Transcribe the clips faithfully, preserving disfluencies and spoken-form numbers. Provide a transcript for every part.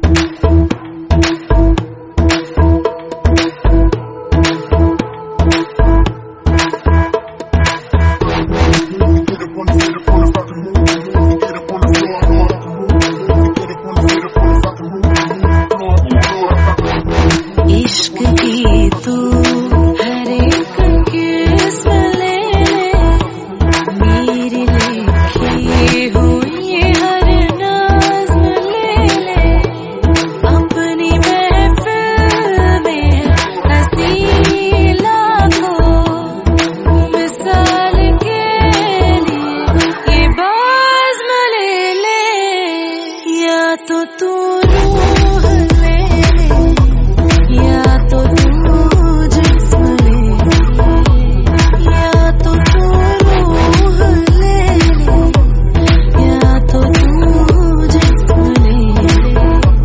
तो तू रूह ले ले, या तो तू जिस्म ले ले, या तो तू रूह ले ले, या तो तू जिस्म ले ले।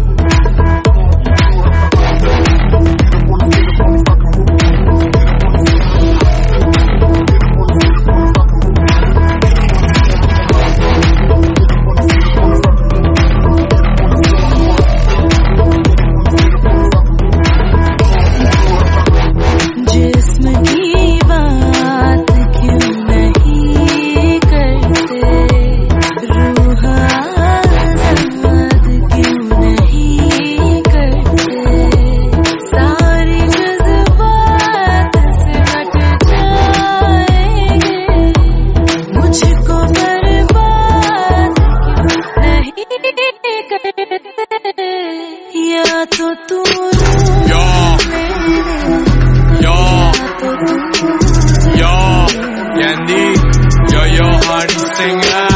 तो तू yo yo yo Candy yo yo Hardy Singer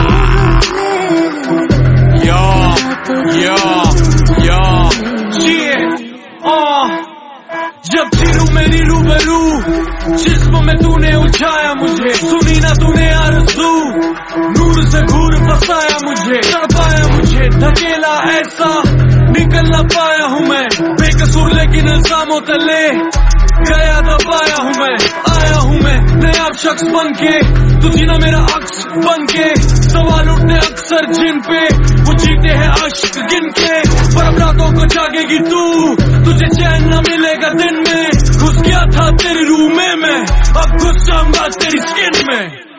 yo yo yo yeah oh जब जीरूं मेरी रूबरू जिस्म में तूने उठाया मुझे, सुनी ना तूने आरज़ू, नूर से घूर फसाया मुझे, तड़पाया मुझे, धकेला ऐसा निकल ना पाया हूँ मैं, बेकसूर लेकिन इल्जामों तले गया दबाया हूँ मैं, आया हूँ मैं नया शख्स बन के, तू जीना मेरा अक्स बन के, सवाल उठने अक्सर जिन पे वो जीते हैं अश्क गिन के, पर रातों को जागेगी तू, तुझे चैन न मिलेगा दिन में, घुस गया था तेरी रूह में मैं, अब घुस जाऊंगा तेरी स्किन में।